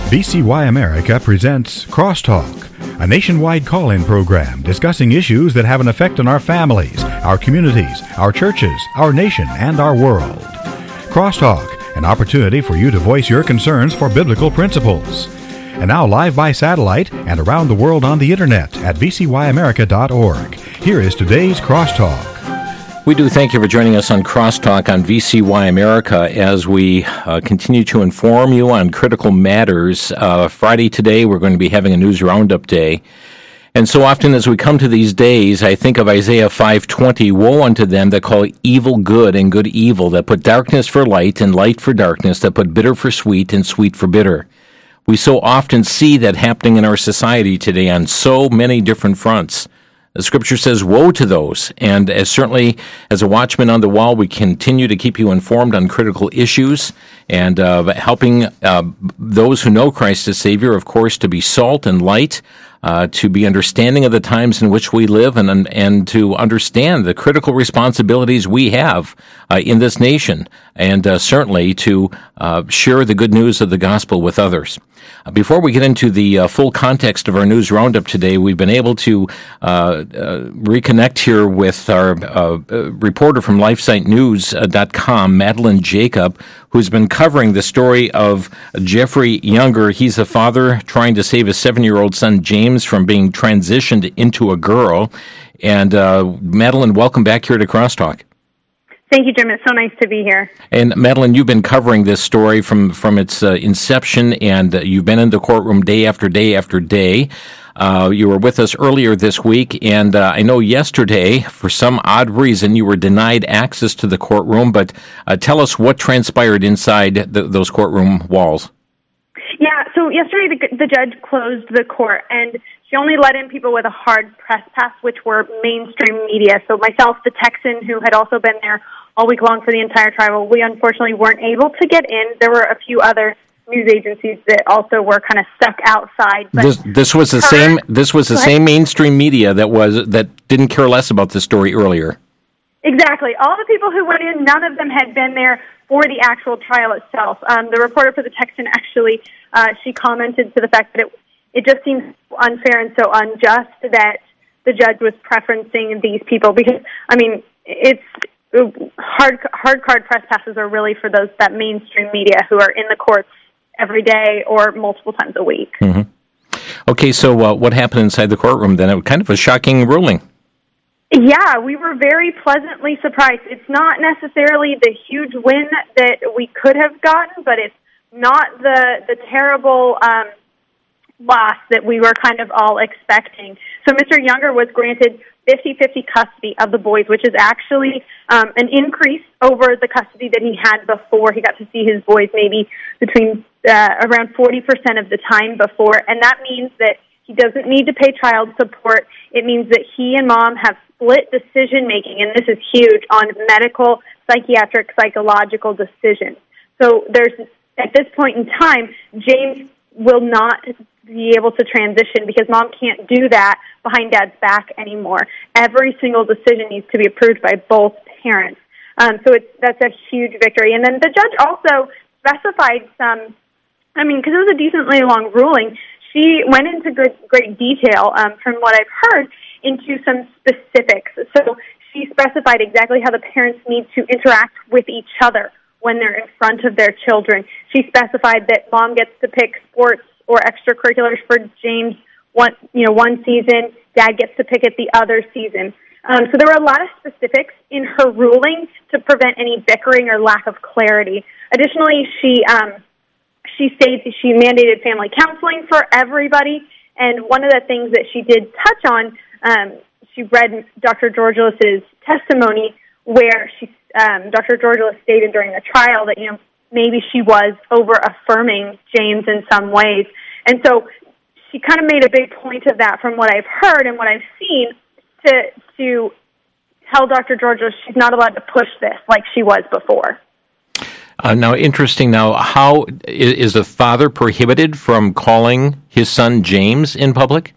VCY America presents Crosstalk, a nationwide call-in program discussing issues that have an effect on our families, our communities, our churches, our nation, and our world. Crosstalk, an opportunity for you to voice your concerns for biblical principles. And now live by satellite and around the world on the internet at vcyamerica.org. Here is today's Crosstalk. We do thank you for joining us on Crosstalk on VCY America as we continue to inform you on critical matters. Friday today, we're going to be having a news roundup day. And so often as we come to these days, I think of Isaiah 5:20, woe unto them that call evil good and good evil, that put darkness for light and light for darkness, that put bitter for sweet and sweet for bitter. We so often see that happening in our society today on so many different fronts. The Scripture says, woe to those, and certainly as a watchman on the wall, we continue to keep you informed on critical issues and helping those who know Christ as Savior, of course, to be salt and light, to be understanding of the times in which we live, and to understand the critical responsibilities we have in this nation, and certainly to share the good news of the gospel with others. Before we get into the full context of our news roundup today, we've been able to reconnect here with our reporter from LifeSiteNews.com, Madeline Jacob, who's been covering the story of Jeffrey Younger. He's a father trying to save his 7-year-old son, James, from being transitioned into a girl. And Madeline, welcome back here to Crosstalk. Thank you, Jim. It's so nice to be here. And Madeline, you've been covering this story from its inception, and you've been in the courtroom day after day after day. You were with us earlier this week, and I know yesterday, for some odd reason, you were denied access to the courtroom, but tell us what transpired inside those courtroom walls. Yeah, so yesterday the judge closed the court, and she only let in people with a hard press pass, which were mainstream media. So myself, the Texan, who had also been there all week long for the entire trial, we unfortunately weren't able to get in. There were a few other news agencies that also were kind of stuck outside. But this was the same. This was the same mainstream media that didn't care less about the story earlier. Exactly. All the people who went in, none of them had been there for the actual trial itself. The reporter for the Texan actually, she commented to the fact that it just seems unfair and so unjust that the judge was preferencing these people because, I mean, it's hard card press passes are really for those that mainstream media who are in the courts every day or multiple times a week. Mm-hmm. Okay, so what happened inside the courtroom then? It was kind of a shocking ruling. Yeah, we were very pleasantly surprised. It's not necessarily the huge win that we could have gotten, but it's not the terrible loss that we were kind of all expecting. So Mr. Younger was granted 50-50 custody of the boys, which is actually an increase over the custody that he had before. He got to see his boys maybe between around 40% of the time before, and that means that he doesn't need to pay child support. It means that he and mom have split decision-making, and this is huge, on medical, psychiatric, psychological decisions. So at this point in time, James will not be able to transition because mom can't do that behind dad's back anymore. Every single decision needs to be approved by both parents. So that's a huge victory. And then the judge also specified some, because it was a decently long ruling, she went into great detail, from what I've heard, into some specifics. So she specified exactly how the parents need to interact with each other when they're in front of their children. She specified that mom gets to pick sports or extracurriculars for James one season, dad gets to pick it the other season. So there were a lot of specifics in her ruling to prevent any bickering or lack of clarity. Additionally, she states she mandated family counseling for everybody, and one of the things that she did touch on, she read Dr. Georgelis's testimony where Dr. Georgelis stated during the trial that, maybe she was over-affirming James in some ways. And so she kind of made a big point of that from what I've heard and what I've seen to tell Dr. Georgelis she's not allowed to push this like she was before. Now, interesting. Now, how is a father prohibited from calling his son James in public?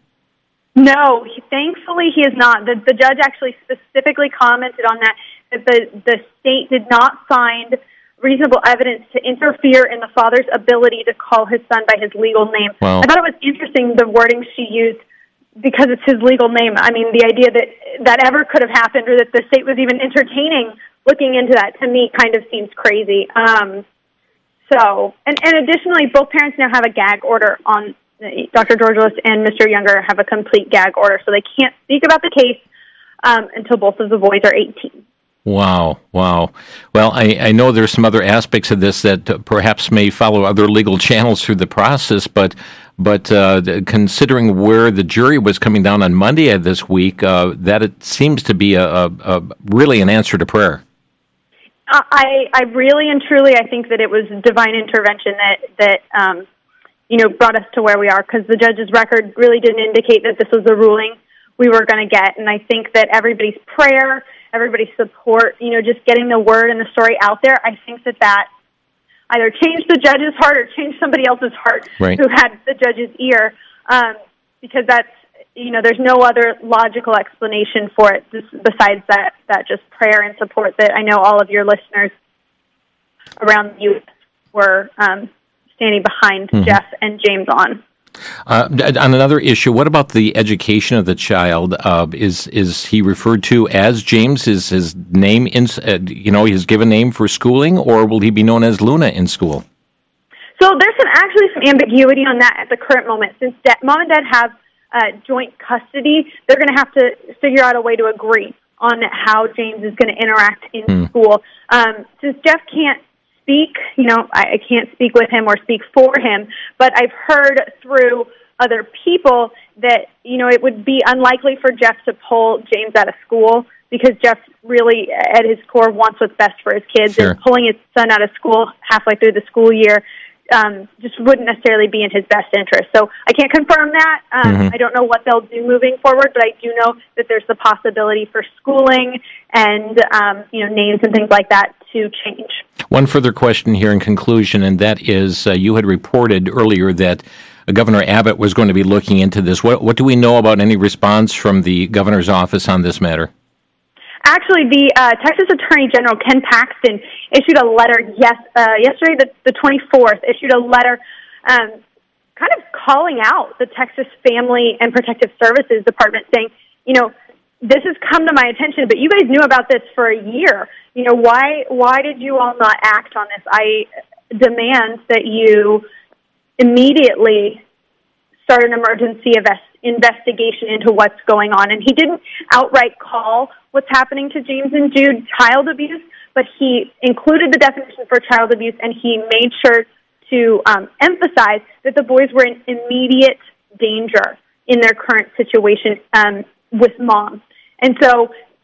No, thankfully he is not. The judge actually specifically commented on that the state did not find reasonable evidence to interfere in the father's ability to call his son by his legal name. Wow. I thought it was interesting, the wording she used, because it's his legal name. I mean, the idea that ever could have happened, or that the state was even entertaining looking into that, to me kind of seems crazy. And additionally, both parents now have a gag order on Dr. Georgelas and Mr. Younger have a complete gag order, so they can't speak about the case until both of the boys are 18. Wow. Well, I know there's some other aspects of this that perhaps may follow other legal channels through the process, but considering where the jury was coming down on Monday of this week, that it seems to be a really an answer to prayer. I really and truly, I think that it was divine intervention that brought us to where we are, because the judge's record really didn't indicate that this was the ruling we were going to get. And I think that everybody's prayer, everybody's support, just getting the word and the story out there, I think that either changed the judge's heart or changed somebody else's heart right. who had the judge's ear, because that's, there's no other logical explanation for it besides that just prayer and support that I know all of your listeners around the youth were standing behind Jeff and James on. On another issue, what about the education of the child? Is he referred to as James? Is his name his given name for schooling, or will he be known as Luna in school? So there's actually some ambiguity on that at the current moment. Since mom and dad have joint custody, they're going to have to figure out a way to agree on how James is going to interact in school. Since Jeff can't speak, I can't speak with him or speak for him, but I've heard through other people that, it would be unlikely for Jeff to pull James out of school, because Jeff really, at his core, wants what's best for his kids. Sure. And pulling his son out of school halfway through the school year just wouldn't necessarily be in his best interest. So I can't confirm that. I don't know what they'll do moving forward, but I do know that there's the possibility for schooling and, names and things like that to change. One further question here in conclusion, and that is, you had reported earlier that Governor Abbott was going to be looking into this. What do we know about any response from the governor's office on this matter? Actually, the Texas Attorney General, Ken Paxton, issued a letter yesterday, the 24th, issued a letter kind of calling out the Texas Family and Protective Services Department, saying, this has come to my attention, but you guys knew about this for a year. Why did you all not act on this? I demand that you immediately start an emergency investigation into what's going on. And he didn't outright call what's happening to James and Jude child abuse, but he included the definition for child abuse, and he made sure to emphasize that the boys were in immediate danger in their current situation with mom. And so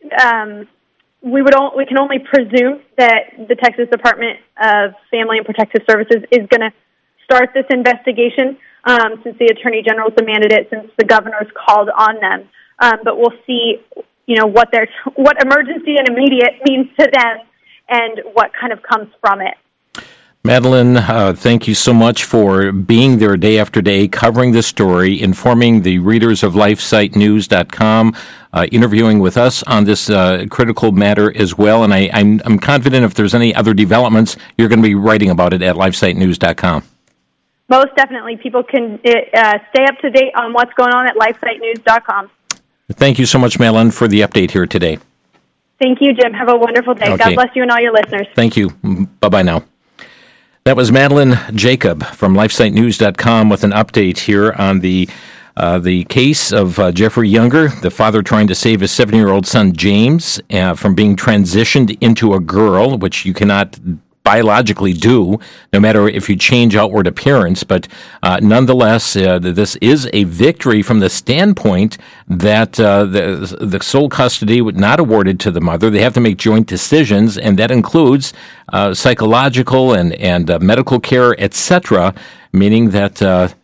we can only presume that the Texas Department of Family and Protective Services is going to start this investigation, since the Attorney General demanded it, since the governor's called on them. But we'll see, what emergency and immediate means to them and what kind of comes from it. Madeline, thank you so much for being there day after day, covering this story, informing the readers of LifeSiteNews.com, interviewing with us on this critical matter as well. And I'm confident if there's any other developments, you're going to be writing about it at LifeSiteNews.com. Most definitely. People can stay up to date on what's going on at LifeSiteNews.com. Thank you so much, Madeline, for the update here today. Thank you, Jim. Have a wonderful day. Okay. God bless you and all your listeners. Thank you. Bye-bye now. That was Madeline Jacob from LifeSiteNews.com with an update here on the case of Jeffrey Younger, the father trying to save his 7-year-old son James from being transitioned into a girl, which you cannot biologically do, no matter if you change outward appearance. But nonetheless, this is a victory from the standpoint that the sole custody was not awarded to the mother. They have to make joint decisions, and that includes psychological and medical care, etc. meaning that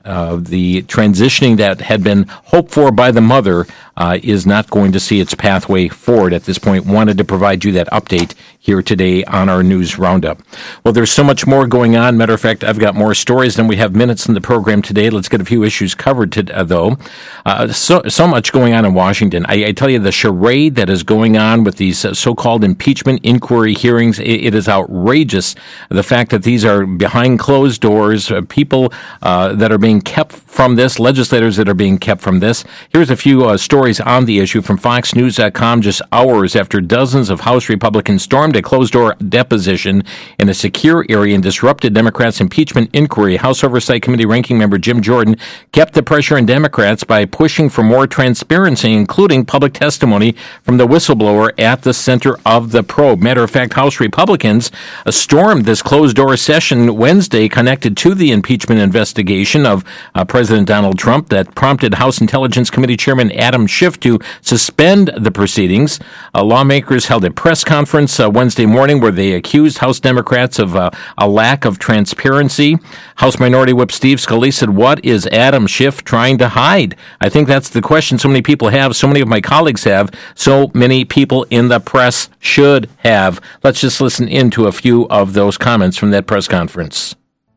the transitioning that had been hoped for by the mother is not going to see its pathway forward at this point. Wanted to provide you that update here today on our news roundup. Well, there's so much more going on. Matter of fact, I've got more stories than we have minutes in the program today. Let's get a few issues covered though. So much going on in Washington. I tell you, the charade that is going on with these so-called impeachment inquiry hearings, it is outrageous. The fact that these are behind closed doors, people that are being kept from this, legislators that are being kept from this. Here's a few stories on the issue from FoxNews.com just hours after dozens of House Republicans stormed a closed-door deposition in a secure area and disrupted Democrats' impeachment inquiry. House Oversight Committee Ranking Member Jim Jordan kept the pressure on Democrats by pushing for more transparency, including public testimony from the whistleblower at the center of the probe. Matter of fact, House Republicans stormed this closed-door session Wednesday connected to the impeachment investigation of President Donald Trump that prompted House Intelligence Committee Chairman Adam Schiff to suspend the proceedings. Lawmakers held a press conference Wednesday morning where they accused House Democrats of a lack of transparency. House Minority Whip Steve Scalise said, "What is Adam Schiff trying to hide?" I think that's the question so many people have, so many of my colleagues have, so many people in the press should have. Let's just listen into a few of those comments from that press conference.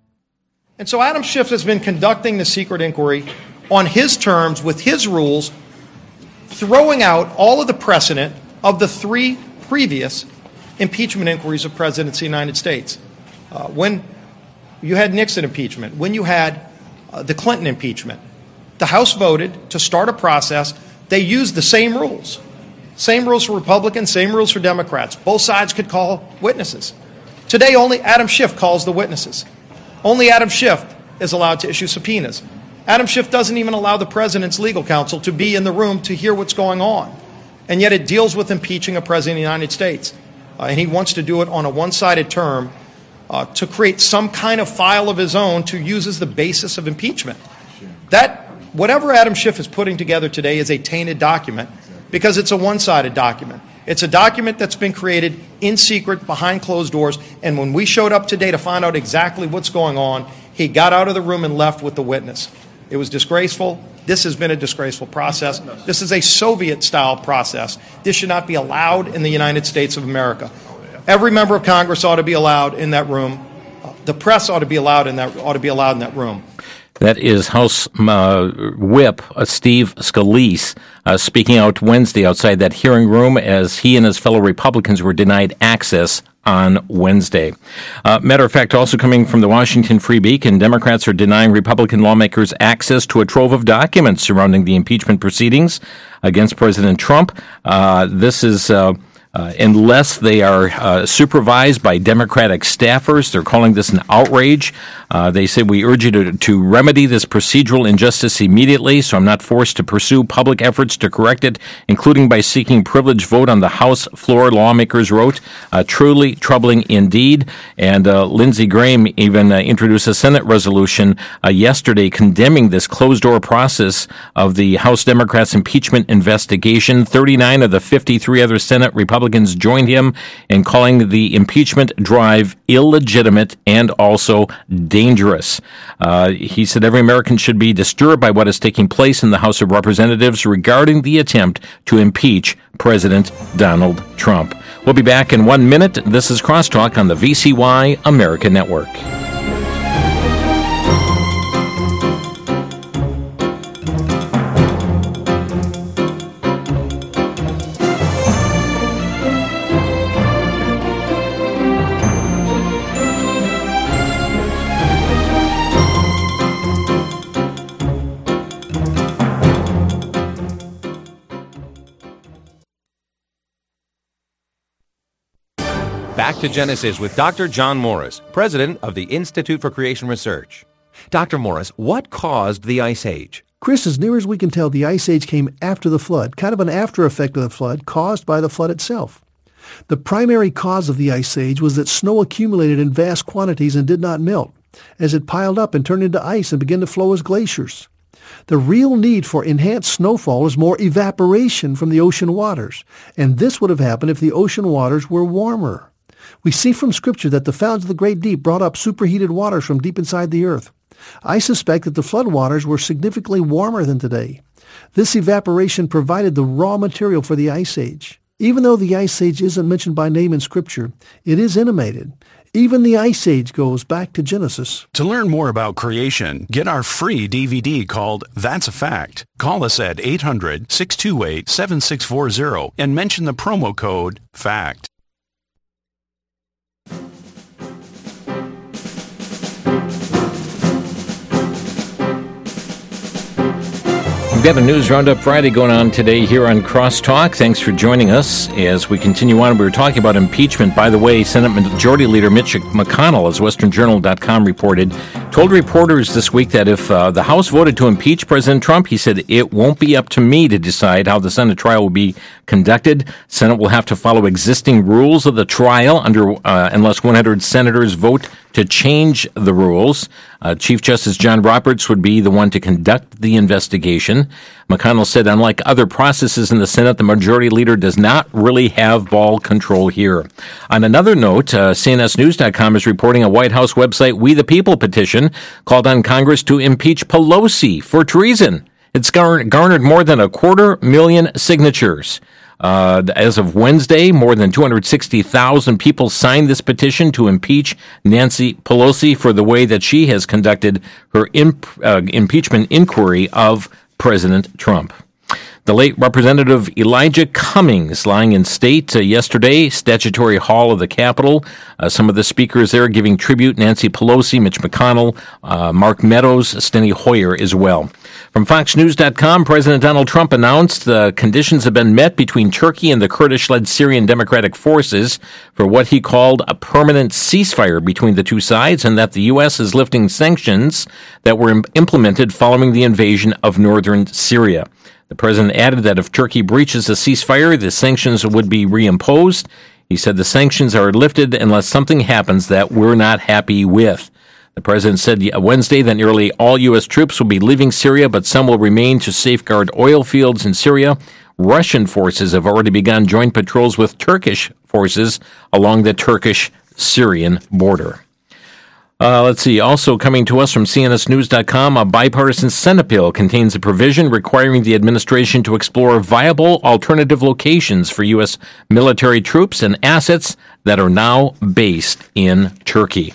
And so Adam Schiff has been conducting the secret inquiry on his terms, with his rules, throwing out all of the precedent of the three previous impeachment inquiries of presidents of the United States. When you had Nixon impeachment, when you had the Clinton impeachment, the House voted to start a process. They used the same rules. Same rules for Republicans, same rules for Democrats. Both sides could call witnesses. Today, only Adam Schiff calls the witnesses. Only Adam Schiff is allowed to issue subpoenas. Adam Schiff doesn't even allow the president's legal counsel to be in the room to hear what's going on. And yet it deals with impeaching a president of the United States. And he wants to do it on a one-sided term to create some kind of file of his own to use as the basis of impeachment. That, whatever Adam Schiff is putting together today is a tainted document because it's a one-sided document. It's a document that's been created in secret behind closed doors. And when we showed up today to find out exactly what's going on, he got out of the room and left with the witness. It was disgraceful. This has been a disgraceful process. This is a Soviet-style process. This should not be allowed in the United States of America. Every member of Congress ought to be allowed in that room. The press ought to be allowed in that room. That is House Whip Steve Scalise speaking out Wednesday outside that hearing room as he and his fellow Republicans were denied access on Wednesday. Matter of fact, also coming from the Washington Free Beacon, Democrats are denying Republican lawmakers access to a trove of documents surrounding the impeachment proceedings against President Trump. This is unless they are supervised by Democratic staffers. They're calling this an outrage. They say, "We urge you to remedy this procedural injustice immediately, so I'm not forced to pursue public efforts to correct it, including by seeking privileged vote on the House floor," lawmakers wrote. Truly troubling indeed. And Lindsey Graham even introduced a Senate resolution yesterday condemning this closed-door process of the House Democrats' impeachment investigation. 39 of the 53 other Senate Republicans joined him in calling the impeachment drive illegitimate and also dangerous. He said every American should be disturbed by what is taking place in the House of Representatives regarding the attempt to impeach President Donald Trump. We'll be back in 1 minute. This is Crosstalk on the VCY America Network. Back to Genesis with Dr. John Morris, president of the Institute for Creation Research. Dr. Morris, what caused the Ice Age? Chris, as near as we can tell, the Ice Age came after the flood, kind of an after effect of the flood caused by the flood itself. The primary cause of the Ice Age was that snow accumulated in vast quantities and did not melt, as it piled up and turned into ice and began to flow as glaciers. The real need for enhanced snowfall is more evaporation from the ocean waters, and this would have happened if the ocean waters were warmer. We see from Scripture that the fountains of the great deep brought up superheated waters from deep inside the earth. I suspect that the floodwaters were significantly warmer than today. This evaporation provided the raw material for the Ice Age. Even though the Ice Age isn't mentioned by name in Scripture, it is intimated. Even the Ice Age goes back to Genesis. To learn more about creation, get our free DVD called That's a Fact. Call us at 800-628-7640 and mention the promo code FACT. We've got a News Roundup Friday going on today here on Crosstalk. Thanks for joining us as we continue on. We were talking about impeachment. By the way, Senate Majority Leader Mitch McConnell, as WesternJournal.com reported, told reporters this week that if the House voted to impeach President Trump, he said, it won't be up to me to decide how the Senate trial will be conducted. Senate will have to follow existing rules of the trial unless 100 senators vote to change the rules. Chief Justice John Roberts would be the one to conduct the investigation. McConnell said, unlike other processes in the Senate, the majority leader does not really have ball control here. On another note, CNSNews.com is reporting a White House website, We the People petition, called on Congress to impeach Pelosi for treason. It's garnered more than 250,000 signatures. As of Wednesday, more than 260,000 people signed this petition to impeach Nancy Pelosi for the way that she has conducted her impeachment inquiry of President Trump. The late Representative Elijah Cummings lying in state yesterday, Statutory Hall of the Capitol. Some of the speakers there giving tribute, Nancy Pelosi, Mitch McConnell, Mark Meadows, Steny Hoyer as well. From FoxNews.com, President Donald Trump announced the conditions have been met between Turkey and the Kurdish-led Syrian Democratic Forces for what he called a permanent ceasefire between the two sides, and that the U.S. is lifting sanctions that were implemented following the invasion of northern Syria. The president added that if Turkey breaches the ceasefire, the sanctions would be reimposed. He said the sanctions are lifted unless something happens that we're not happy with. The president said Wednesday that nearly all U.S. troops will be leaving Syria, but some will remain to safeguard oil fields in Syria. Russian forces have already begun joint patrols with Turkish forces along the Turkish-Syrian border. Let's see. Also coming to us from CNSNews.com, a bipartisan Senate bill contains a provision requiring the administration to explore viable alternative locations for U.S. military troops and assets that are now based in Turkey.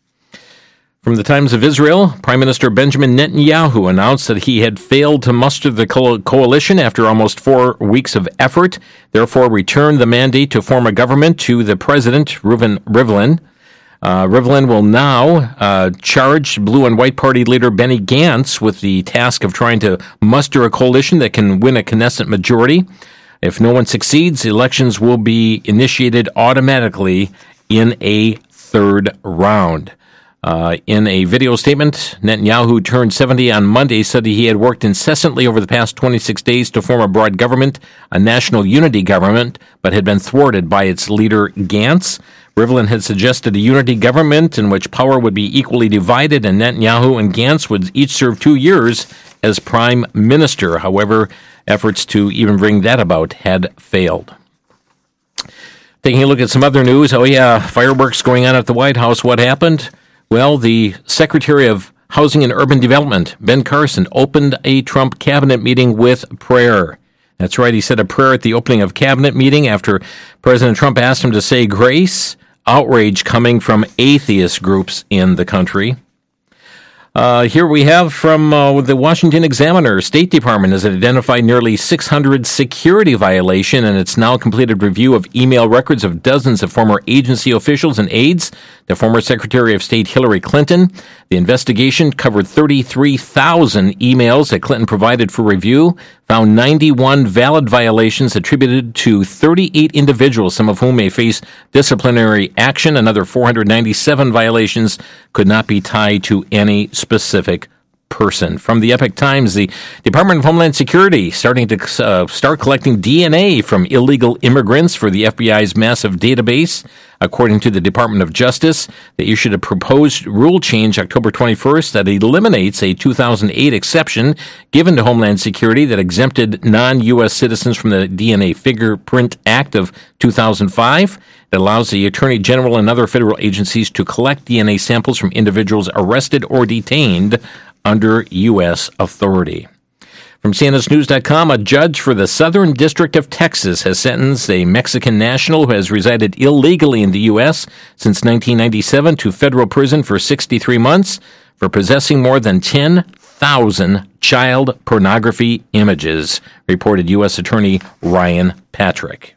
From the Times of Israel, Prime Minister Benjamin Netanyahu announced that he had failed to muster the coalition after almost 4 weeks of effort, therefore returned the mandate to form a government to the president, Reuven Rivlin. Rivlin will now charge Blue and White Party leader Benny Gantz with the task of trying to muster a coalition that can win a Knesset majority. If no one succeeds, elections will be initiated automatically in a third round. In a video statement, Netanyahu, who turned 70 on Monday, said he had worked incessantly over the past 26 days to form a broad government, a national unity government, but had been thwarted by its leader, Gantz. Rivlin had suggested a unity government in which power would be equally divided, and Netanyahu and Gantz would each serve 2 years as prime minister. However, efforts to even bring that about had failed. Taking a look at some other news. Fireworks going on at the White House. What happened? Well, the Secretary of Housing and Urban Development, Ben Carson, opened a Trump cabinet meeting with prayer. That's right, he said a prayer at the opening of cabinet meeting after President Trump asked him to say grace. Outrage coming from atheist groups in the country. Here we have from the Washington Examiner. State Department has identified nearly 600 security violations in its now completed review of email records of dozens of former agency officials and aides to former Secretary of State Hillary Clinton. The investigation covered 33,000 emails that Clinton provided for review, found 91 valid violations attributed to 38 individuals, some of whom may face disciplinary action. Another 497 violations could not be tied to any specific person. From the Epoch Times, the Department of Homeland Security starting to start collecting DNA from illegal immigrants for the FBI's massive database. According to the Department of Justice, they issued a proposed rule change October 21st that eliminates a 2008 exception given to Homeland Security that exempted non-U.S. citizens from the DNA Fingerprint Act of 2005. that allows the Attorney General and other federal agencies to collect DNA samples from individuals arrested or detained under U.S. authority. From CNSNews.com, a judge for the Southern District of Texas has sentenced a Mexican national who has resided illegally in the U.S. since 1997 to federal prison for 63 months for possessing more than 10,000 child pornography images, reported U.S. Attorney Ryan Patrick.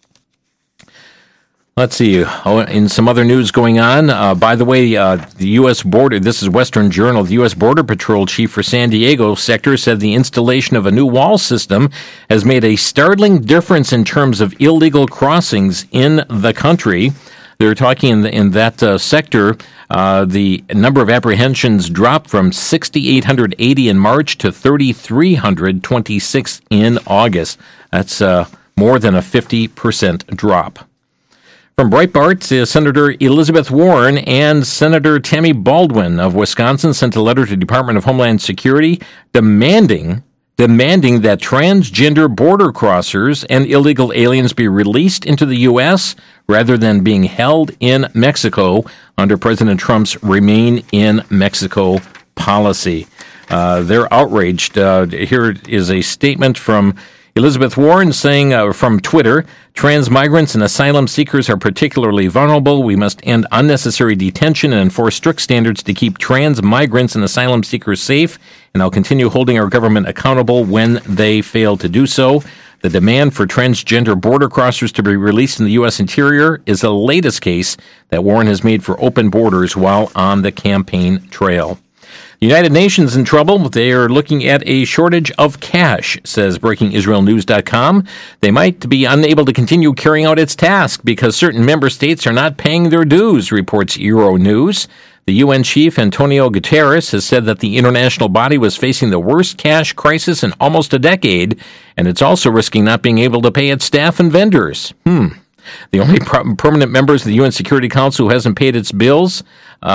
Let's see, in some other news going on, by the way, the U.S. Border, this is Western Journal, the U.S. Border Patrol chief for San Diego sector said the installation of a new wall system has made a startling difference in terms of illegal crossings in the country. They're talking in that sector, the number of apprehensions dropped from 6,880 in March to 3,326 in August. That's more than a 50% drop. From Breitbart, Senator Elizabeth Warren and Senator Tammy Baldwin of Wisconsin sent a letter to the Department of Homeland Security demanding that transgender border crossers and illegal aliens be released into the U.S. rather than being held in Mexico under President Trump's Remain in Mexico policy. They're outraged. Here is a statement from Elizabeth Warren saying from Twitter, trans migrants and asylum seekers are particularly vulnerable. We must end unnecessary detention and enforce strict standards to keep trans migrants and asylum seekers safe, and I'll continue holding our government accountable when they fail to do so. The demand for transgender border crossers to be released in the U.S. interior is the latest case that Warren has made for open borders while on the campaign trail. The United Nations in trouble. They are looking at a shortage of cash, says BreakingIsraelNews.com. They might be unable to continue carrying out its task because certain member states are not paying their dues, reports Euronews. The UN chief, Antonio Guterres, has said that the international body was facing the worst cash crisis in almost a decade, and it's also risking not being able to pay its staff and vendors. The only permanent members of the UN Security Council who hasn't paid its bills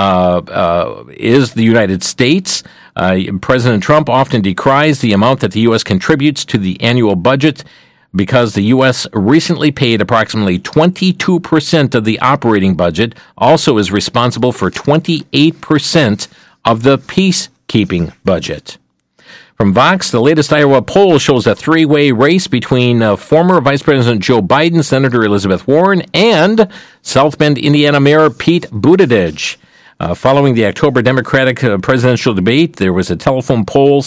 is the United States. President Trump often decries the amount that the U.S. contributes to the annual budget because the U.S. recently paid approximately 22% of the operating budget, also is responsible for 28% of the peacekeeping budget. From Vox, the latest Iowa poll shows a three-way race between former Vice President Joe Biden, Senator Elizabeth Warren, and South Bend, Indiana Mayor Pete Buttigieg. Following the October Democratic presidential debate, there was a telephone poll.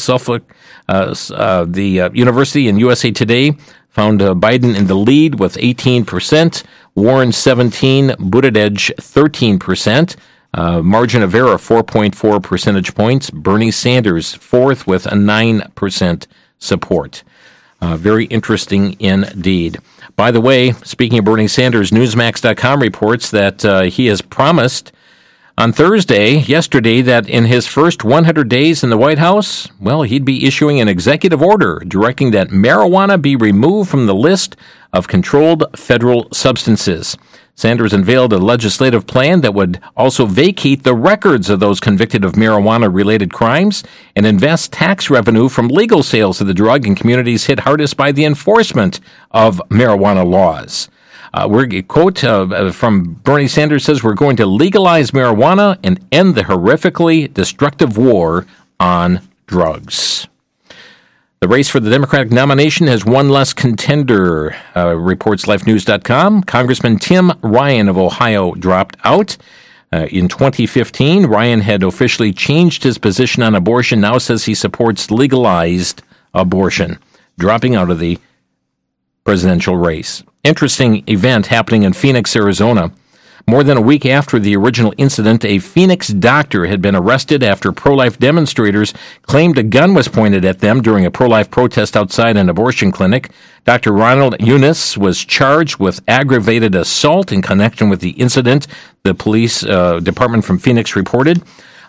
The University and USA Today found Biden in the lead with 18%, Warren 17%, Buttigieg 13%. Margin of error 4.4 percentage points. Bernie Sanders fourth with a 9% support. Very interesting indeed. By the way, speaking of Bernie Sanders, Newsmax.com reports that he has promised on yesterday, that in his first 100 days in the White House, he'd be issuing an executive order directing that marijuana be removed from the list of controlled federal substances. Sanders unveiled a legislative plan that would also vacate the records of those convicted of marijuana-related crimes and invest tax revenue from legal sales of the drug in communities hit hardest by the enforcement of marijuana laws. A quote from Bernie Sanders says, "We're going to legalize marijuana and end the horrifically destructive war on drugs." The race for the Democratic nomination has one less contender, reports LifeNews.com. Congressman Tim Ryan of Ohio dropped out. In 2015, Ryan had officially changed his position on abortion, now says he supports legalized abortion, dropping out of the presidential race. Interesting event happening in Phoenix, Arizona. More than a week after the original incident, a Phoenix doctor had been arrested after pro-life demonstrators claimed a gun was pointed at them during a pro-life protest outside an abortion clinic. Dr. Ronald Eunice was charged with aggravated assault in connection with the incident, the police department from Phoenix reported.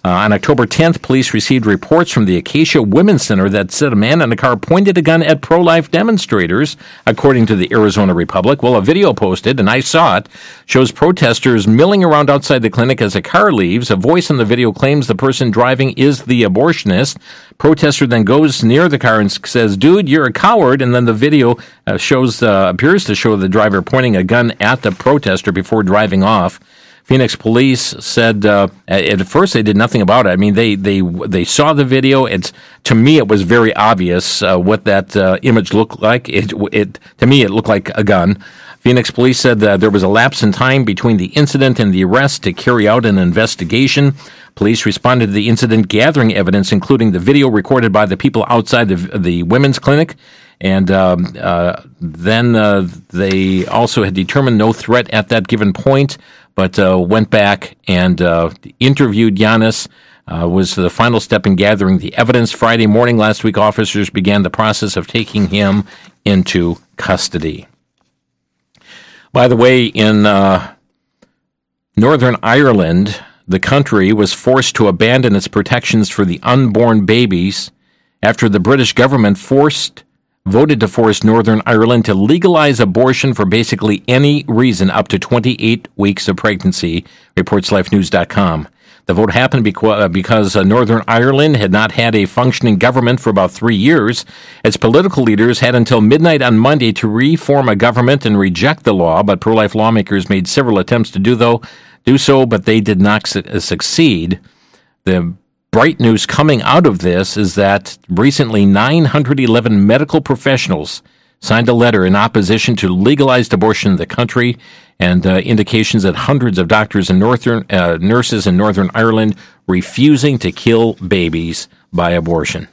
On October 10th, police received reports from the Acacia Women's Center that said a man in a car pointed a gun at pro-life demonstrators, according to the Arizona Republic. Well, a video posted, and I saw it, shows protesters milling around outside the clinic as a car leaves. A voice in the video claims the person driving is the abortionist. Protester then goes near the car and says, "Dude, you're a coward." And then the video appears to show the driver pointing a gun at the protester before driving off. Phoenix police said at first they did nothing about it. I mean, they saw the video. To me, it was very obvious what that image looked like. To me, it looked like a gun. Phoenix police said there was a lapse in time between the incident and the arrest to carry out an investigation. Police responded to the incident, gathering evidence, including the video recorded by the people outside the women's clinic. And then they also had determined no threat at that given point, but went back and interviewed Giannis. Was the final step in gathering the evidence. Friday morning last week, officers began the process of taking him into custody. By the way, in Northern Ireland, the country was forced to abandon its protections for the unborn babies after the British government voted to force Northern Ireland to legalize abortion for basically any reason up to 28 weeks of pregnancy, reports LifeNews.com. The vote happened because Northern Ireland had not had a functioning government for about 3 years. Its political leaders had until midnight on Monday to reform a government and reject the law, but pro-life lawmakers made several attempts to do so, but they did not succeed. The bright news coming out of this is that recently 911 medical professionals signed a letter in opposition to legalized abortion in the country, and indications that hundreds of doctors and nurses in Northern Ireland refusing to kill babies by abortion.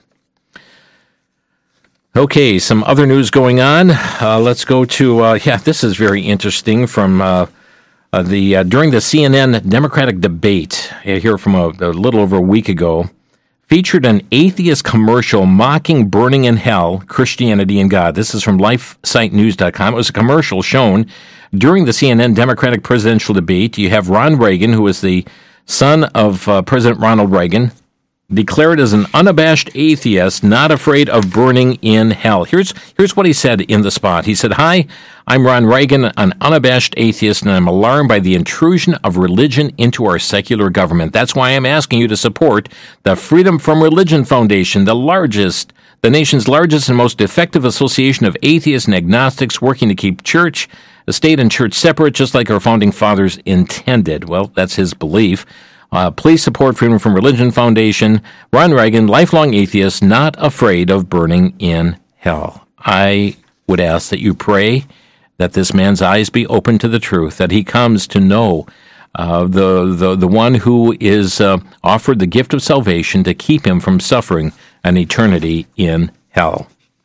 Okay, some other news going on. Let's go to, this is very interesting from during the CNN Democratic debate here from a little over a week ago, featured an atheist commercial mocking burning in hell, Christianity and God. This is from LifeSiteNews.com. It was a commercial shown during the CNN Democratic presidential debate. You have Ron Reagan, who is the son of President Ronald Reagan, declared as an unabashed atheist, not afraid of burning in hell. Here's what he said in the spot. He said, "Hi, I'm Ron Reagan, an unabashed atheist, and I'm alarmed by the intrusion of religion into our secular government. That's why I'm asking you to support the Freedom from Religion Foundation, the nation's largest and most effective association of atheists and agnostics working to keep church, the state and church separate, just like our founding fathers intended." Well, that's his belief. Please support Freedom from Religion Foundation. Ron Reagan, lifelong atheist, not afraid of burning in hell. I would ask that you pray that this man's eyes be open to the truth, that he comes to know the one who is offered the gift of salvation to keep him from suffering an eternity in hell.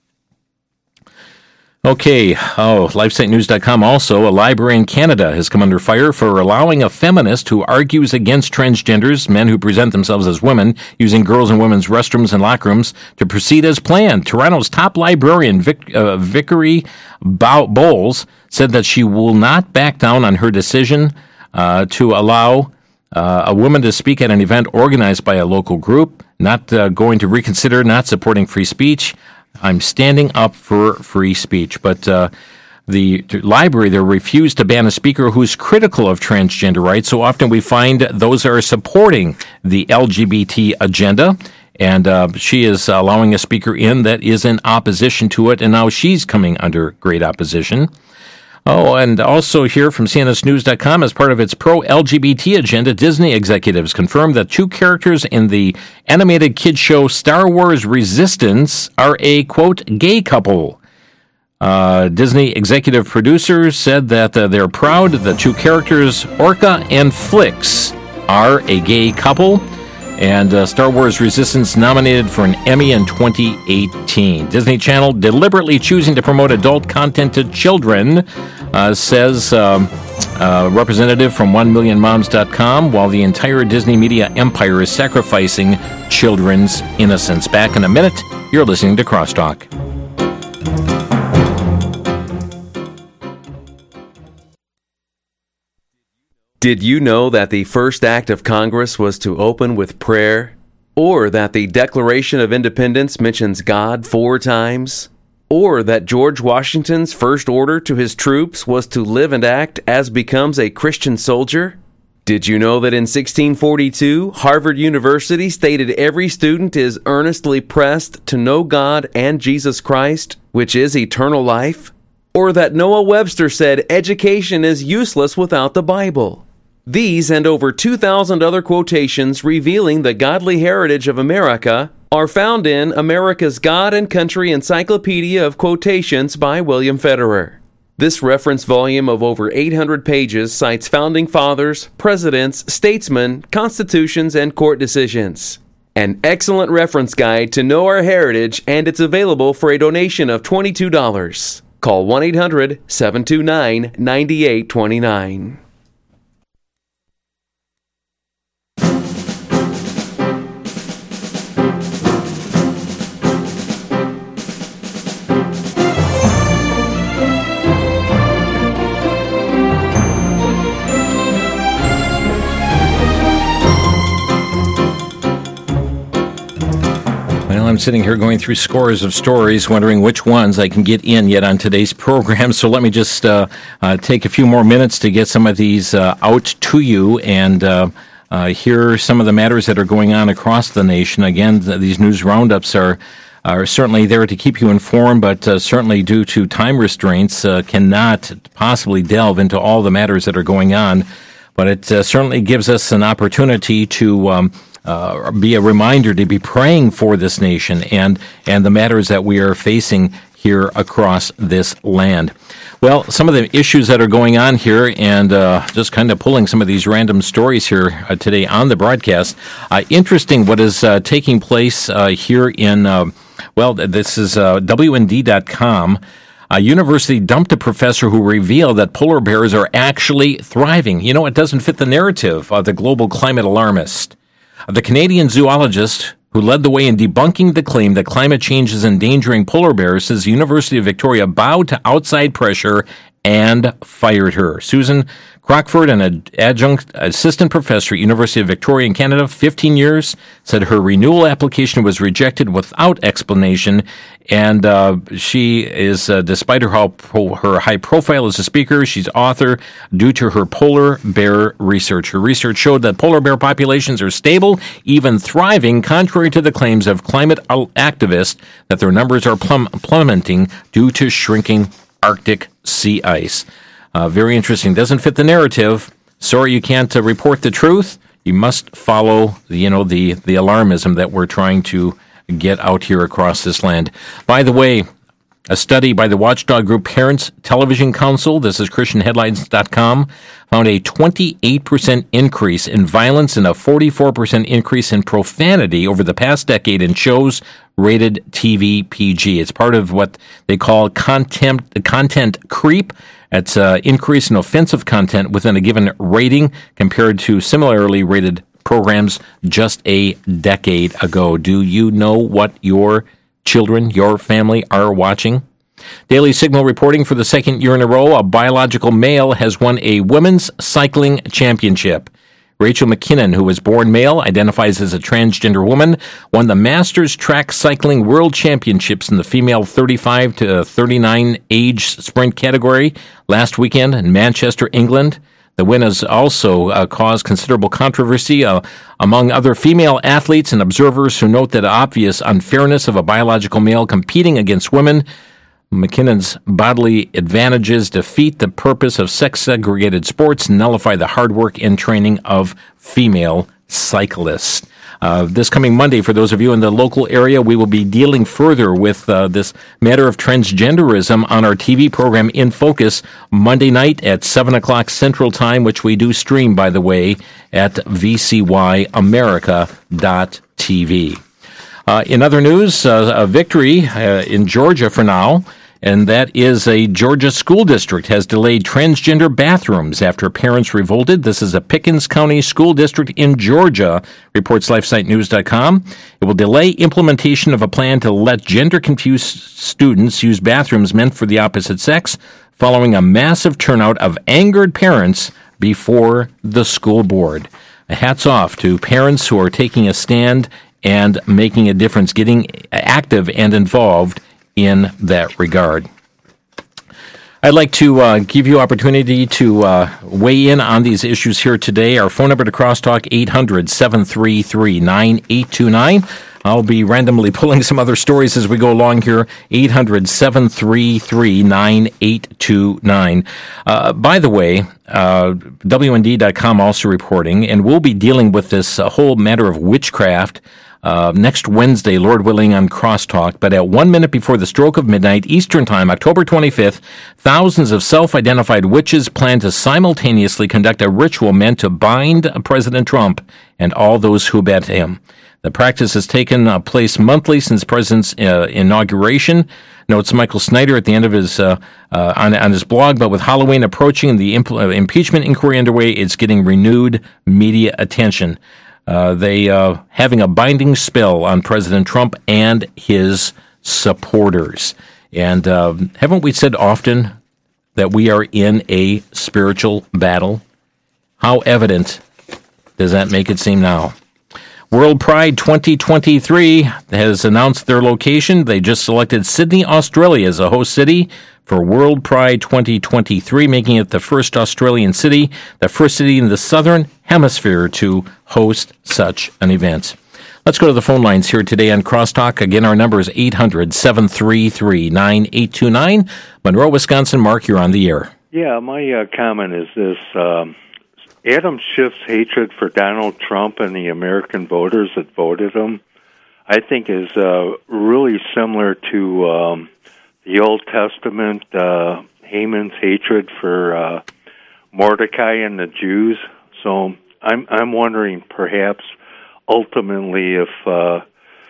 Okay, LifeSiteNews.com also, a library in Canada has come under fire for allowing a feminist who argues against transgenders, men who present themselves as women, using girls' and women's restrooms and locker rooms, to proceed as planned. Toronto's top librarian, Vickery Bowles, said that she will not back down on her decision to allow a woman to speak at an event organized by a local group, not going to reconsider not supporting free speech. I'm standing up for free speech. But the library there refused to ban a speaker who's critical of transgender rights. So often we find those are supporting the LGBT agenda. And she is allowing a speaker in that is in opposition to it. And now she's coming under great opposition. Oh, and also here from CNSNews.com, as part of its pro-LGBT agenda, Disney executives confirmed that 2 characters in the animated kids show Star Wars Resistance are a, quote, gay couple. Disney executive producers said that they're proud the 2 characters, Orca and Flix, are a gay couple. And Star Wars Resistance nominated for an Emmy in 2018. Disney Channel deliberately choosing to promote adult content to children, says representative from 1millionmoms.com, while the entire Disney media empire is sacrificing children's innocence. Back in a minute, you're listening to Crosstalk. Did you know that the first act of Congress was to open with prayer? Or that the Declaration of Independence mentions God 4 times? Or that George Washington's first order to his troops was to live and act as becomes a Christian soldier? Did you know that in 1642, Harvard University stated every student is earnestly pressed to know God and Jesus Christ, which is eternal life? Or that Noah Webster said education is useless without the Bible? These and over 2,000 other quotations revealing the godly heritage of America are found in America's God and Country Encyclopedia of Quotations by William Federer. This reference volume of over 800 pages cites founding fathers, presidents, statesmen, constitutions, and court decisions. An excellent reference guide to know our heritage, and it's available for a donation of $22. Call 1-800-729-9829. I'm sitting here going through scores of stories, wondering which ones I can get in yet on today's program. So let me just take a few more minutes to get some of these out to you and hear some of the matters that are going on across the nation. Again, these news roundups are certainly there to keep you informed, but certainly due to time restraints, cannot possibly delve into all the matters that are going on. But it certainly gives us an opportunity to be a reminder to be praying for this nation and the matters that we are facing here across this land. Well, some of the issues that are going on here, and just kind of pulling some of these random stories here today on the broadcast. Interesting what is taking place here in, this is WND.com. A university dumped a professor who revealed that polar bears are actually thriving. You know, it doesn't fit the narrative of the global climate alarmist. The Canadian zoologist who led the way in debunking the claim that climate change is endangering polar bears says the University of Victoria bowed to outside pressure and fired her. Susan Crockford, an adjunct assistant professor at University of Victoria in Canada, 15 years, said her renewal application was rejected without explanation, and she is, despite her high profile as a speaker, she's author due to her polar bear research. Her research showed that polar bear populations are stable, even thriving, contrary to the claims of climate activists that their numbers are plummeting due to shrinking Arctic sea ice. Very interesting. Doesn't fit the narrative. Sorry you can't report the truth. You must follow the alarmism that we're trying to get out here across this land. By the way, a study by the watchdog group Parents Television Council, this is ChristianHeadlines.com, found a 28% increase in violence and a 44% increase in profanity over the past decade in shows rated TV PG. It's part of what they call content creep. It's an increase in offensive content within a given rating compared to similarly rated programs just a decade ago. Do you know what your children, your family are watching? Daily Signal reporting for the second year in a row, a biological male has won a women's cycling championship. Rachel McKinnon, who was born male, identifies as a transgender woman, won the Masters Track Cycling World Championships in the female 35 to 39 age sprint category last weekend in Manchester, England. The win has also caused considerable controversy among other female athletes and observers who note the obvious unfairness of a biological male competing against women. McKinnon's bodily advantages defeat the purpose of sex-segregated sports and nullify the hard work and training of female cyclists. This coming Monday, for those of you in the local area, we will be dealing further with this matter of transgenderism on our TV program In Focus Monday night at 7 o'clock Central Time, which we do stream, by the way, at vcyamerica.tv. In other news, a victory in Georgia for now, and that is a Georgia school district has delayed transgender bathrooms after parents revolted. This is a Pickens County school district in Georgia, reports LifeSiteNews.com. It will delay implementation of a plan to let gender-confused students use bathrooms meant for the opposite sex, following a massive turnout of angered parents before the school board. Hats off to parents who are taking a stand and making a difference, getting active and involved in that regard. I'd like to give you opportunity to weigh in on these issues here today. Our phone number to Crosstalk, 800-733-9829. I'll be randomly pulling some other stories as we go along here, 800-733-9829. By the way, WND.com also reporting, and we'll be dealing with this whole matter of witchcraft next Wednesday, Lord willing, on Crosstalk. But at 1 minute before the stroke of midnight Eastern Time, October 25th, thousands of self-identified witches plan to simultaneously conduct a ritual meant to bind President Trump and all those who bet him. The practice has taken place monthly since the president's inauguration, notes Michael Snyder at the end of his on his blog. But with Halloween approaching and the impeachment inquiry underway, it's getting renewed media attention. They having a binding spell on President Trump and his supporters. And haven't we said often that we are in a spiritual battle? How evident does that make it seem now? World Pride 2023 has announced their location. They just selected Sydney, Australia as a host city for World Pride 2023, making it the first Australian city, the first city in the Southern Hemisphere to host such an event. Let's go to the phone lines here today on Crosstalk. Again, our number is 800-733-9829. Monroe, Wisconsin. Mark, you're on the air. Yeah, my comment is this. Adam Schiff's hatred for Donald Trump and the American voters that voted him, I think, is really similar to the Old Testament, Haman's hatred for Mordecai and the Jews. So I'm wondering perhaps ultimately if the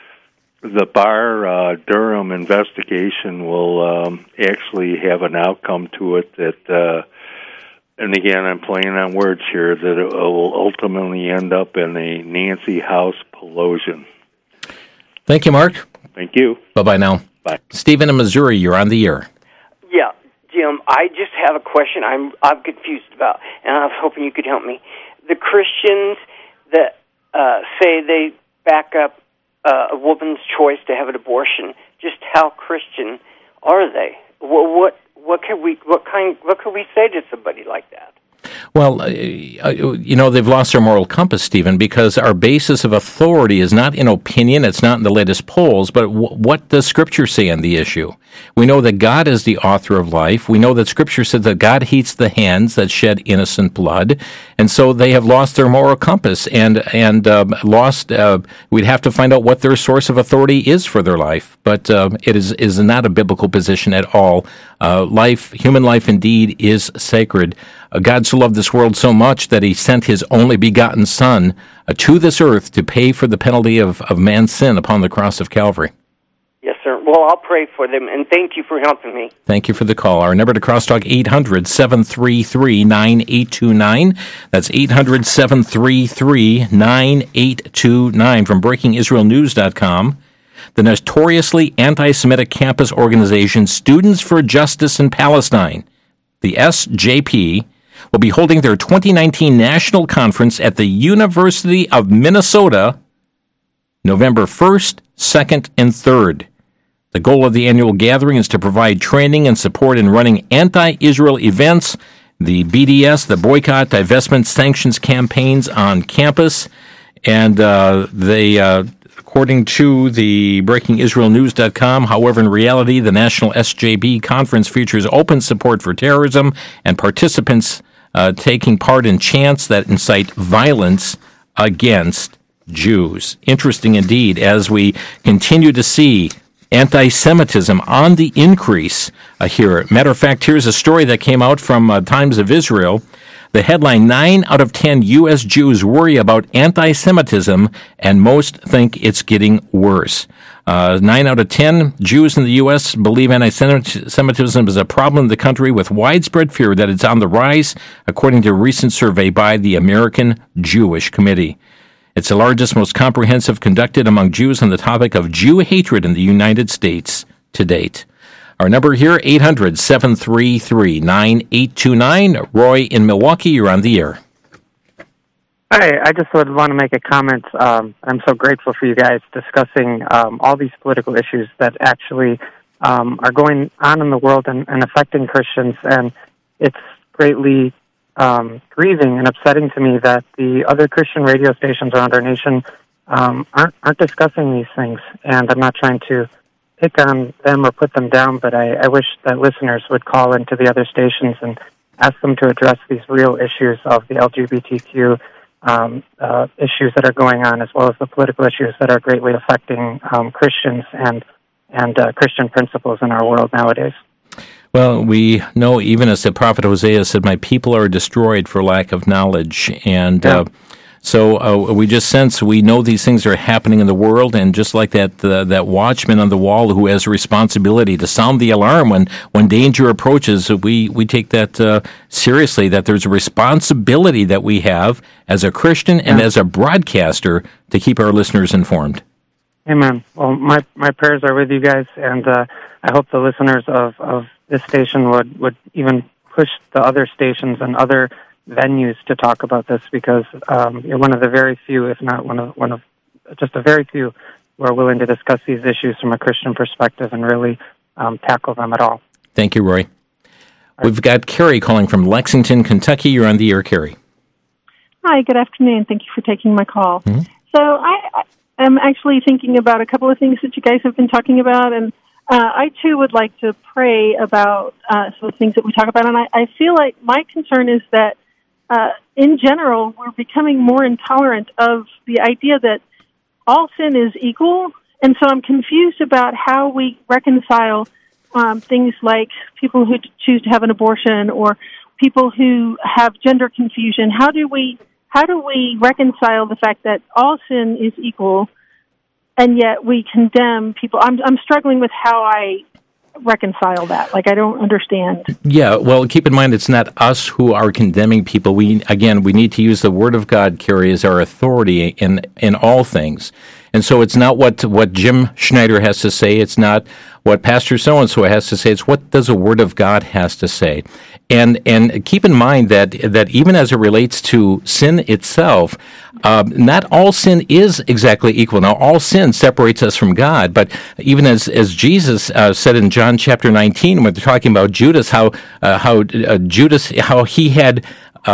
Barr Durham investigation will actually have an outcome to it that and again, I'm playing on words here, that it will ultimately end up in a Nancy House Pelosi. Thank you, Mark. Thank you. Bye-bye now. Bye. Stephen in Missouri, you're on the air. Yeah, Jim, I just have a question I'm confused about, and I was hoping you could help me. The Christians that say they back up a woman's choice to have an abortion, just how Christian are they? What can we say to somebody like that? Well, they've lost their moral compass, Stephen, because our basis of authority is not in opinion, it's not in the latest polls, but what does Scripture say on the issue? We know that God is the author of life. We know that Scripture says that God hates the hands that shed innocent blood, and so they have lost their moral compass and lost. We'd have to find out what their source of authority is for their life, but it is not a biblical position at all. Human life indeed is sacred. God so loved this world so much that he sent his only begotten Son to this earth to pay for the penalty of man's sin upon the cross of Calvary. Yes, sir. Well, I'll pray for them, and thank you for helping me. Thank you for the call. Our number to Crosstalk, 800-733-9829. That's 800-733-9829 from BreakingIsraelNews.com. The notoriously anti-Semitic campus organization Students for Justice in Palestine, the SJP, will be holding their 2019 national conference at the University of Minnesota November 1st, 2nd, and 3rd. The goal of the annual gathering is to provide training and support in running anti-Israel events, the BDS, the boycott, divestment, sanctions campaigns on campus, and according to the BreakingIsraelNews.com, however, in reality, the National SJB Conference features open support for terrorism and participants taking part in chants that incite violence against Jews. Interesting indeed, as we continue to see anti-Semitism on the increase here. Matter of fact, here's a story that came out from Times of Israel. The headline, 9 out of 10 U.S. Jews worry about anti-Semitism, and most think it's getting worse. 9 out of 10 Jews in the U.S. believe anti-Semitism is a problem in the country, with widespread fear that it's on the rise, according to a recent survey by the American Jewish Committee. It's the largest, most comprehensive conducted among Jews on the topic of Jew hatred in the United States to date. Our number here, 800-733-9829. Roy in Milwaukee, you're on the air. Hi, I just would want to make a comment. I'm so grateful for you guys discussing all these political issues that actually are going on in the world and affecting Christians, and it's greatly grieving and upsetting to me that the other Christian radio stations around our nation aren't discussing these things. And I'm not trying to pick on them or put them down, but I wish that listeners would call into the other stations and ask them to address these real issues of the LGBTQ issues that are going on, as well as the political issues that are greatly affecting Christians and Christian principles in our world nowadays. Well, we know, even as the prophet Hosea said, my people are destroyed for lack of knowledge. And so we just sense, we know these things are happening in the world, and just like that watchman on the wall who has a responsibility to sound the alarm when danger approaches, we take that seriously, that there's a responsibility that we have as a Christian and as a broadcaster to keep our listeners informed. Amen. Well, my prayers are with you guys, and I hope the listeners of this station would even push the other stations and other venues to talk about this, because you're one of the very few, if not one of just a very few, who are willing to discuss these issues from a Christian perspective and really tackle them at all. Thank you, Roy. We've got Carrie calling from Lexington, Kentucky. You're on the air, Carrie. Hi, good afternoon. Thank you for taking my call. Mm-hmm. So I'm actually thinking about a couple of things that you guys have been talking about, and I, too, would like to pray about some of the things that we talk about. And I feel like my concern is that, in general, we're becoming more intolerant of the idea that all sin is equal. And so I'm confused about how we reconcile things like people who choose to have an abortion or people who have gender confusion. How do we reconcile the fact that all sin is equal, and yet we condemn people? I'm struggling with how I reconcile that. Like, I don't understand. Yeah, well, keep in mind, it's not us who are condemning people. We need to use the Word of God, Carrie, as our authority in all things. And so it's not what Jim Schneider has to say. It's not what Pastor so-and-so has to say. It's what does the Word of God has to say. And keep in mind that even as it relates to sin itself, not all sin is exactly equal. Now, all sin separates us from God, but even as Jesus said in John chapter 19, when they're talking about Judas, how he had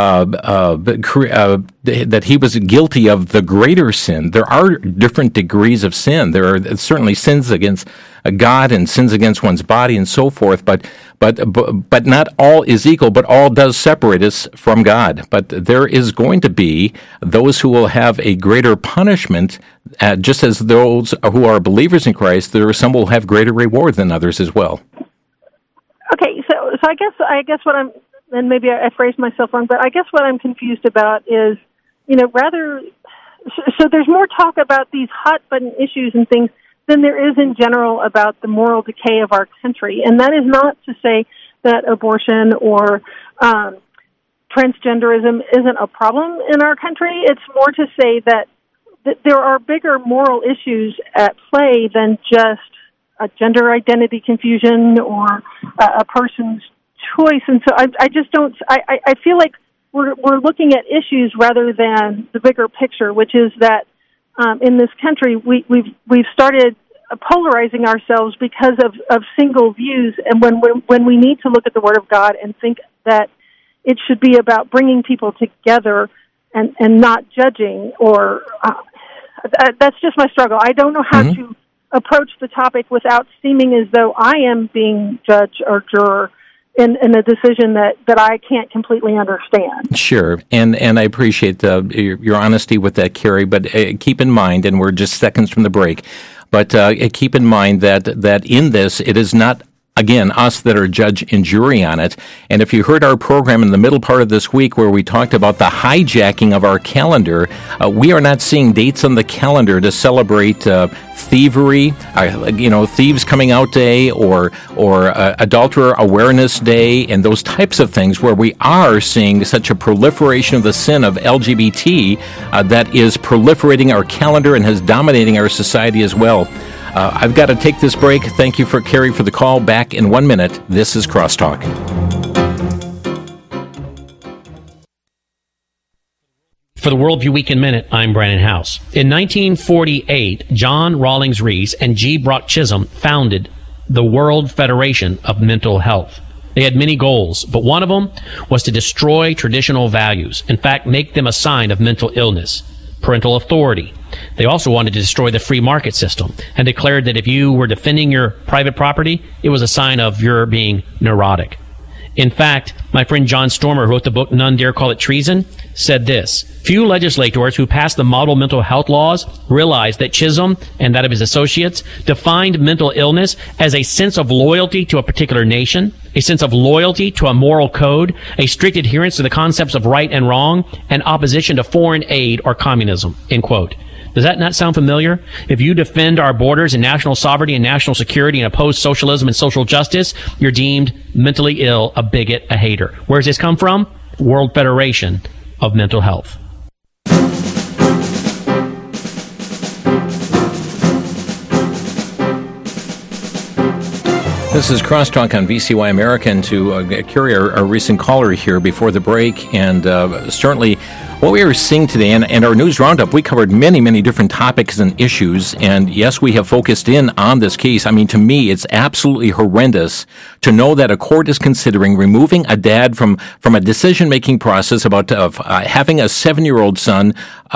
that he was guilty of the greater sin. There are different degrees of sin. There are certainly sins against God and sins against one's body and so forth, but not all is equal, but all does separate us from God. But there is going to be those who will have a greater punishment, just as those who are believers in Christ, there are some who will have greater reward than others as well. Okay, so I guess what I'm, and maybe I phrased myself wrong, but I guess what I'm confused about is, so there's more talk about these hot button issues and things than there is in general about the moral decay of our country. And that is not to say that abortion or transgenderism isn't a problem in our country. It's more to say that there are bigger moral issues at play than just a gender identity confusion or a person's choice. And so I just don't, I feel like we're looking at issues rather than the bigger picture, which is that in this country we've started polarizing ourselves because of single views, and when we need to look at the Word of God and think that it should be about bringing people together and not judging, or that's just my struggle. I don't know how to approach the topic without seeming as though I am being judge or juror in a decision that I can't completely understand. Sure, and I appreciate your honesty with that, Carrie, but keep in mind, and we're just seconds from the break, but keep in mind that in this, it is not, again, us that are judge and jury on it. And if you heard our program in the middle part of this week where we talked about the hijacking of our calendar, we are not seeing dates on the calendar to celebrate thievery, Thieves Coming Out Day or Adulterer Awareness Day and those types of things, where we are seeing such a proliferation of the sin of LGBT that is proliferating our calendar and is dominating our society as well. I've got to take this break. Thank you, Carrie, for the call. Back in 1 minute. This is Crosstalk. For the Worldview Weekend Minute, I'm Brandon House. In 1948, John Rawlings Rees and G. Brock Chisholm founded the World Federation of Mental Health. They had many goals, but one of them was to destroy traditional values. In fact, make them a sign of mental illness. Parental authority. They also wanted to destroy the free market system and declared that if you were defending your private property, it was a sign of your being neurotic. In fact, my friend John Stormer, who wrote the book None Dare Call It Treason, said this: few legislators who passed the model mental health laws realized that Chisholm and that of his associates defined mental illness as a sense of loyalty to a particular nation, a sense of loyalty to a moral code, a strict adherence to the concepts of right and wrong, and opposition to foreign aid or communism, end quote. Does that not sound familiar? If you defend our borders and national sovereignty and national security and oppose socialism and social justice, you're deemed mentally ill, a bigot, a hater. Where does this come from? World Federation of Mental Health. This is Crosstalk on VCY America, and to carry our recent caller here before the break, and certainly what we are seeing today, and our news roundup, we covered many, many different topics and issues, and yes, we have focused in on this case. I mean, to me, it's absolutely horrendous to know that a court is considering removing a dad from a decision-making process about having a 7-year-old son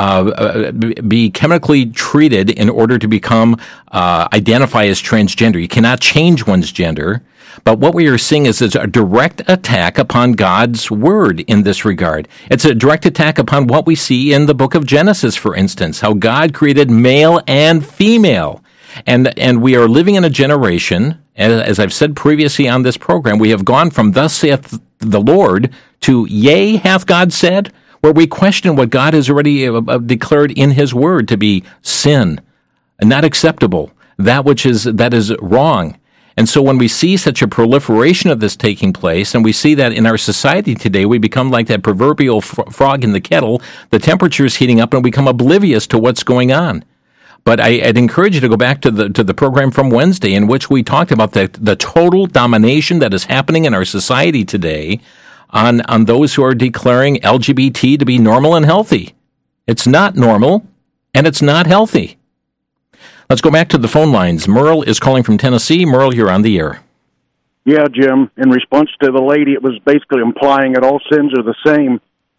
be chemically treated in order to become identify as transgender. You cannot change one's gender. But what we are seeing is a direct attack upon God's word in this regard. It's a direct attack upon what we see in the book of Genesis, for instance, how God created male and female. And we are living in a generation, as I've said previously on this program, we have gone from thus saith the Lord to yea, hath God said, where we question what God has already declared in his word to be sin, and not acceptable, that is wrong. And so when we see such a proliferation of this taking place, and we see that in our society today, we become like that proverbial frog in the kettle, the temperature is heating up and we become oblivious to what's going on. But I'd encourage you to go back to the program from Wednesday, in which we talked about the total domination that is happening in our society today on those who are declaring LGBT to be normal and healthy. It's not normal, and it's not healthy. Let's go back to the phone lines. Merle is calling from Tennessee. Merle, you're on the air. Yeah, Jim. In response to the lady, it was basically implying that all sins are the same.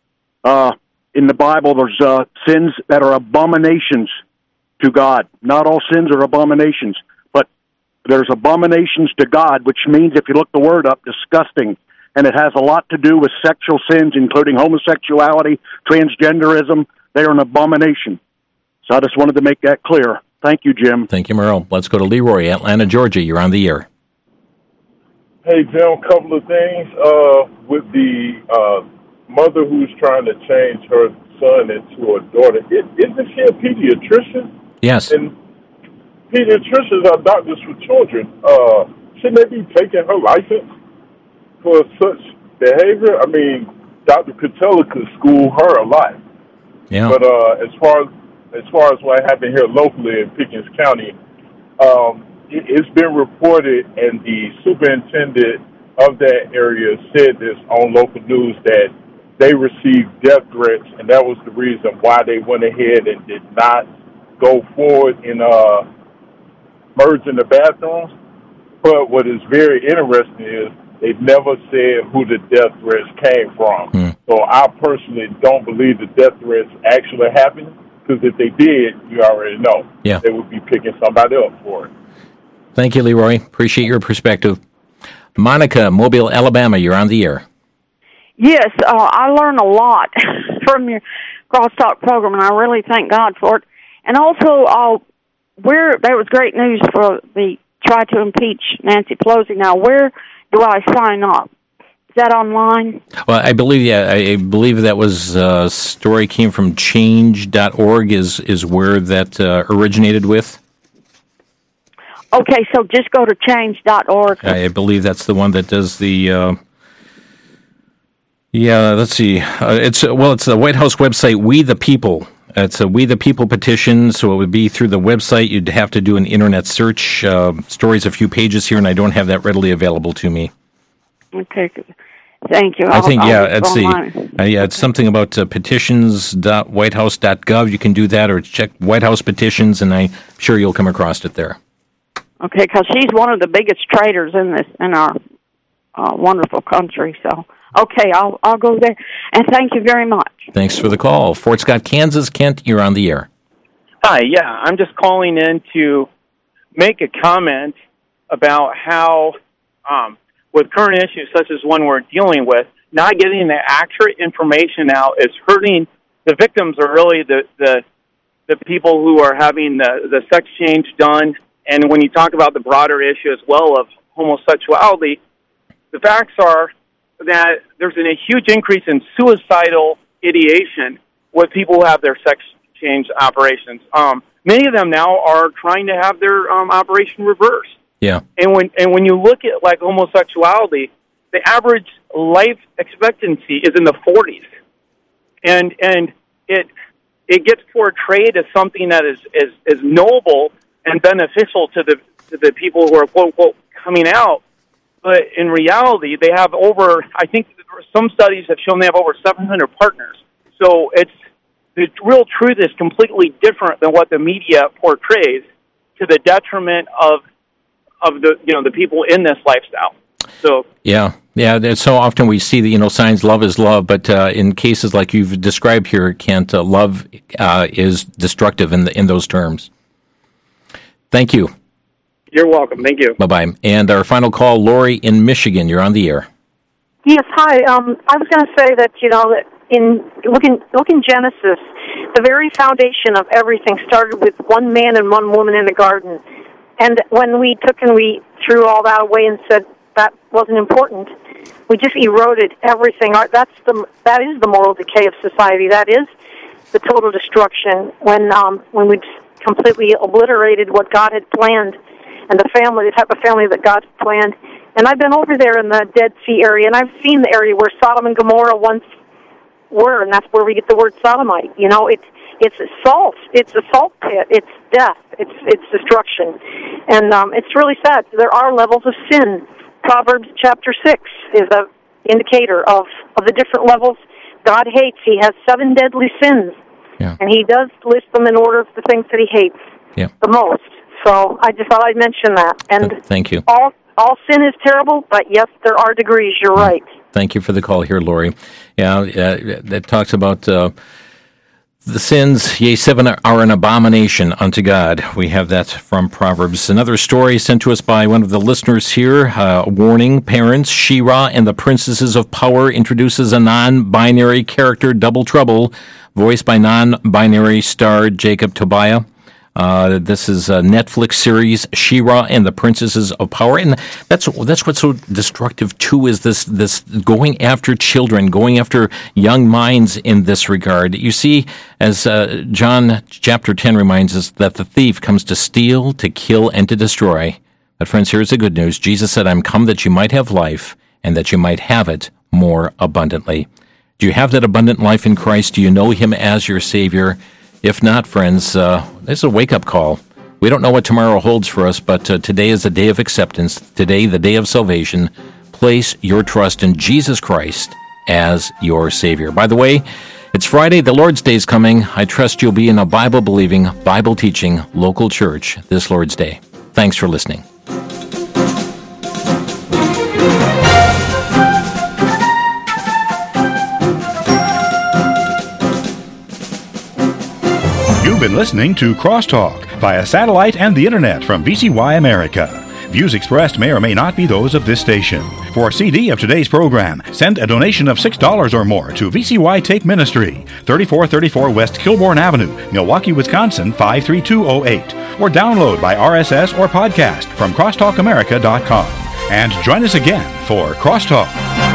In the Bible, there's sins that are abominations to God. Not all sins are abominations, but there's abominations to God, which means, if you look the word up, disgusting. And it has a lot to do with sexual sins, including homosexuality, transgenderism. They're an abomination. So I just wanted to make that clear. Thank you, Jim. Thank you, Merle. Let's go to Leroy, Atlanta, Georgia. You're on the air. Hey, Jim, a couple of things. With the mother who's trying to change her son into a daughter, isn't she a pediatrician? Yes. And pediatricians are doctors for children. Shouldn't they be taking her license for such behavior? I mean, Dr. Catella could school her a lot. Yeah. But as far as what happened here locally in Pickens County, it's been reported, and the superintendent of that area said this on local news, that they received death threats, and that was the reason why they went ahead and did not go forward in merging the bathrooms. But what is very interesting is they've never said who the death threats came from. So I personally don't believe the death threats actually happened, because if they did, you already know. Yeah. They would be picking somebody up for it. Thank you, Leroy. Appreciate your perspective. Monica, Mobile, Alabama, you're on the air. Yes, I learn a lot from your Crosstalk program, and I really thank God for it. And also, there was great news for the try to impeach Nancy Pelosi. Now, where do I sign up? Is that online? Well, I believe that was a story came from change.org is where that originated with. Okay, so just go to change.org. I believe that's the one that does the. Let's see. It's the White House website, We the People. It's a We the People petition, so it would be through the website. You'd have to do an internet search. Story's a few pages here, and I don't have that readily available to me. Okay. Thank you. I think, let's see. It's something about petitions.whitehouse.gov. You can do that, or check White House petitions, and I'm sure you'll come across it there. Okay, because she's one of the biggest traders in our wonderful country. So, okay, I'll go there. And thank you very much. Thanks for the call. Fort Scott, Kansas. Kent, you're on the air. Hi, I'm just calling in to make a comment about how, with current issues such as one we're dealing with, not getting the accurate information out is hurting. The victims are really the people who are having the sex change done. And when you talk about the broader issue as well of homosexuality, the facts are that there's a huge increase in suicidal ideation with people who have their sex change operations. Many of them now are trying to have their operation reversed. Yeah. And when you look at like homosexuality, the average life expectancy is in the 40s, and it gets portrayed as something that is noble and beneficial to the people who are quote unquote coming out. But in reality, they have I think some studies have shown they have over 700 partners. So the real truth is completely different than what the media portrays, to the detriment of the people in this lifestyle. So yeah. So often we see the signs love is love, but in cases like you've described here, Kent, love is destructive in those terms. Thank you. You're welcome. Thank you. Bye-bye. And our final call, Lori in Michigan. You're on the air. Yes, hi. I was going to say that, that in looking Genesis, the very foundation of everything started with one man and one woman in the garden. And when we took and we threw all that away and said that wasn't important, we just eroded everything. That is the moral decay of society. That is the total destruction when we completely obliterated what God had planned and the type of family that God had planned. And I've been over there in the Dead Sea area, and I've seen the area where Sodom and Gomorrah once were, and that's where we get the word sodomite. It's salt. It's a salt pit. It's death. It's destruction. And it's really sad. There are levels of sin. Proverbs chapter 6 is an indicator of the different levels God hates. He has 7 deadly sins. Yeah. And he does list them in order of the things that he hates the most. So I just thought I'd mention that. And thank you. All sin is terrible, but yes, there are degrees. You're right. Thank you for the call here, Lori. That talks about the sins, yea, 7 are an abomination unto God. We have that from Proverbs. Another story sent to us by one of the listeners here. Warning, parents, She-Ra and the Princesses of Power introduces a non-binary character, Double Trouble, voiced by non-binary star Jacob Tobiah. This is a Netflix series, She-Ra and the Princesses of Power, and that's what's so destructive too. Is this going after children, going after young minds in this regard? You see, as John chapter 10 reminds us, that the thief comes to steal, to kill, and to destroy. But friends, here's the good news: Jesus said, "I'm come that you might have life, and that you might have it more abundantly." Do you have that abundant life in Christ? Do you know Him as your Savior? If not, friends, this is a wake-up call. We don't know what tomorrow holds for us, but today is the day of acceptance, today the day of salvation. Place your trust in Jesus Christ as your Savior. By the way, it's Friday, the Lord's Day is coming. I trust you'll be in a Bible-believing, Bible-teaching local church this Lord's Day. Thanks for listening. You've been listening to Crosstalk via satellite and the internet from VCY America. Views expressed may or may not be those of this station. For a CD of today's program, send a donation of $6 or more to VCY Take Ministry, 3434 West Kilbourne Avenue, Milwaukee, Wisconsin, 53208, or download by RSS or podcast from crosstalkamerica.com. And join us again for Crosstalk.